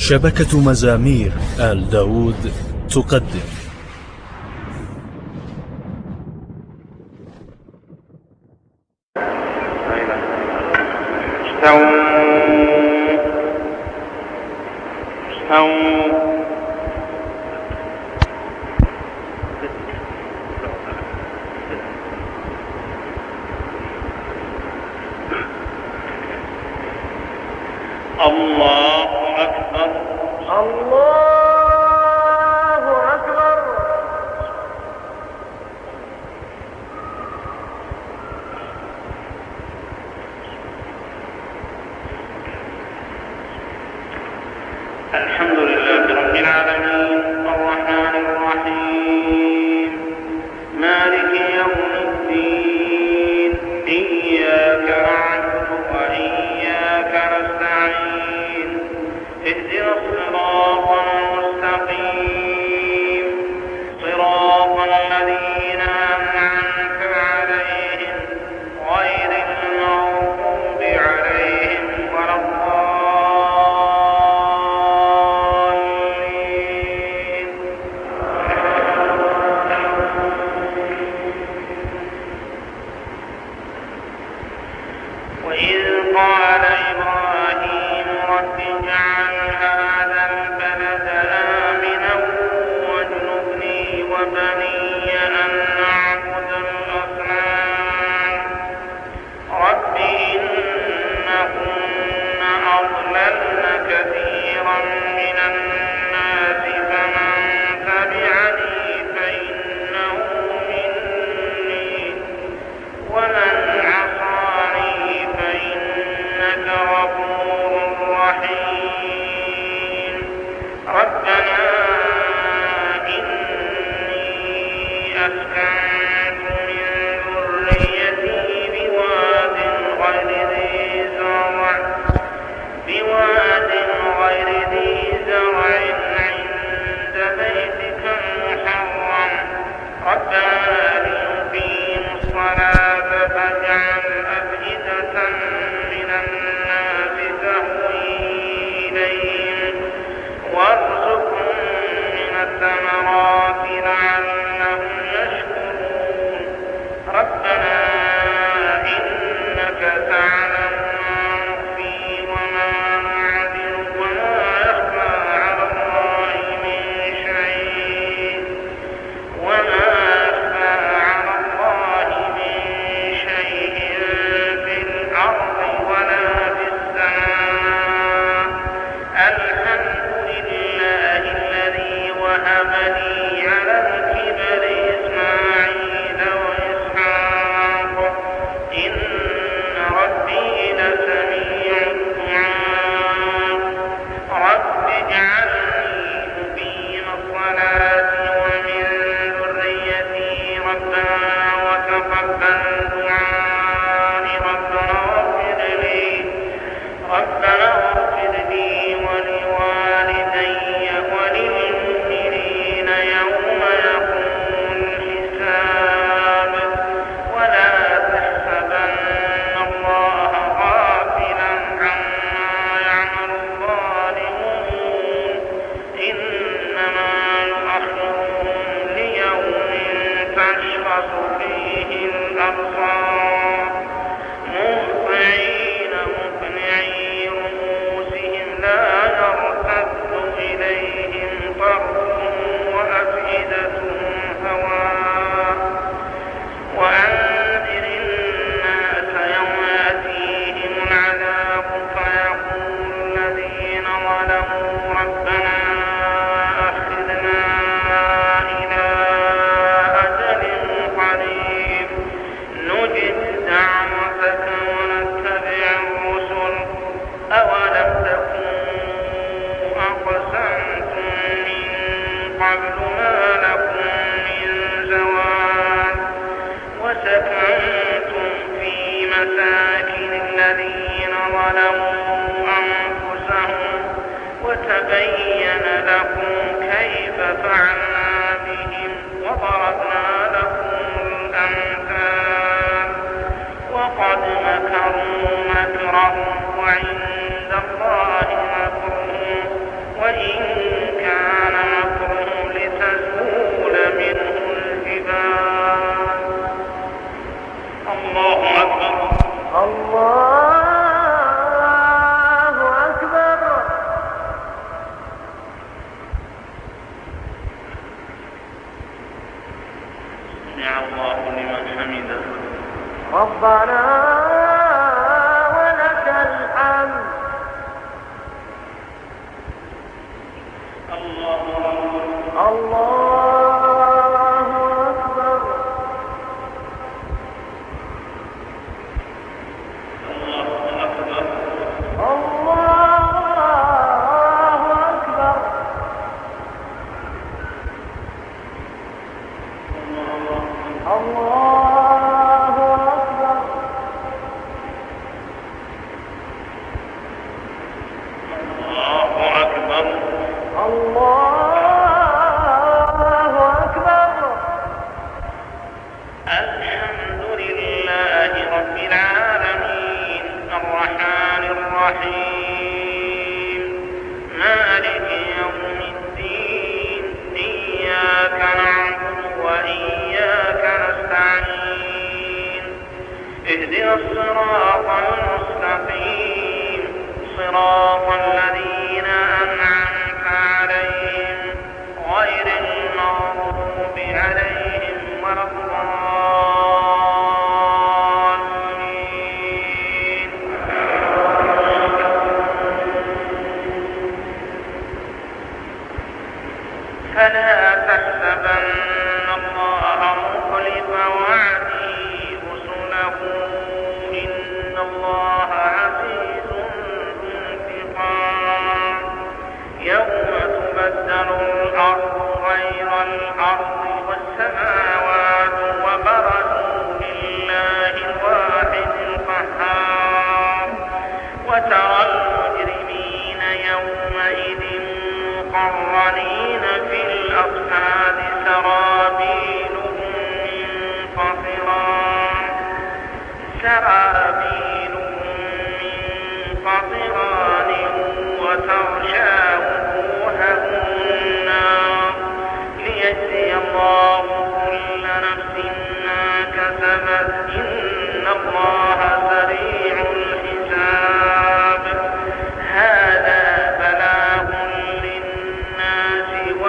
شبكة مزامير آل داود تقدم الله أكبر الله أكبر. الحمد لله رب العالمين الرحمن الرحيم مالك يوم الدين إياك نعبد وإياك نستعين اهدنا الصراط المستقيم صراط الذين أنعمت عليهم غير المغضوب عليهم ولا الضالين. وإذ قال إبراهيم رب اجعل هذا البلد آمنا واجنبني وبني أن نعبد الأصنام رب إنهن أضللن كثيرا من الناس فمن تبعني فإنه مني ومن عصاني فإنك غفور رحيم. ربنا إني أسكنت من ذريتي بواد غير ذي زرع عند بيتك المحرم ربنا ليقيموا الصلاة فاجعل أفئدة من الناس تهوي إليهم وارزقهم من الثمرات لعلهم يشكرون. ربنا إنك تعلم ما نخفي وما نعلن وما يخفى على الله من شيء في الأرض ولا في السماء. الحمد لله الذي وهب لي على الكبر إسماعيل وإسحاق إن ربي لسميع الدعاء. رب اجعلني مقيم الصلاة ومن ذريتي ربنا وتقبل دعائي. ربنا اغفر لي ولوالدي وللمؤمنين يوم يقوم الحساب. ولا تحسبن الله غافلا عما يعمل الظالمون إنما يؤخرهم ليوم تشخص فيه الأبصار مهطعين مقنعي رؤوسهم لا يرتد إليهم طرفهم وأفئدتهم هواء. وأنذر الناس يوم يأتيهم العذاب فيقول الذين ظلموا ربنا أخذنا إلى أجل قريب نجب دعوتك ونتبع الرسل أولم تكونوا أقسمتم من قبل ما لكم من زوال وسكنتم في مساكن الذين ظلموا أنفسهم وتبين لكم كيف فعلنا بهم وضربنا لكم الأمثال وقد مكروا مكرهم وعند الله مكرهم اهدنا الصراط المستقيم صراط الذين أنعمت عليهم غير المغضوب عليهم ولا الضالين. فلا تحسبن الله مخلف وعده إن الله عزيز ذو انتقام. يوم تبدل الأرض غير الأرض والسماوات وبرزوا لله الواحد القهار. وترى المجرمين يومئذ مقرنين في الأصفاد سرابيلهم من قطران وتغشى وجوههم النار ليجزي الله كل نفس ما كسبت إن الله سريع الحساب. هذا بلاغ للناس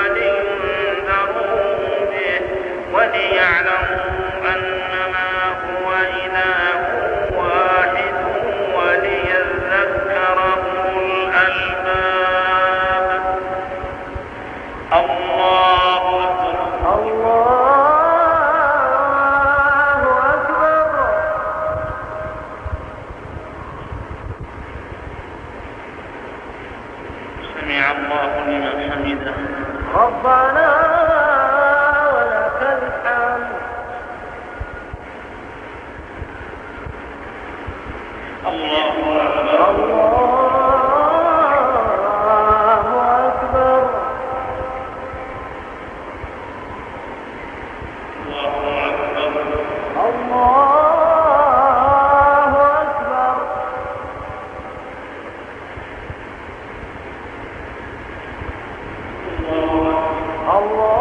ولينذروا به وليعلموا أنما هو إله واحد وليذكر أولو الألباب. الله أكبر. الله أكبر. سمع الله لمن حمده. ربنا ولك الحمد. الله أكبر. الله أكبر. الله أكبر. الله أكبر. الله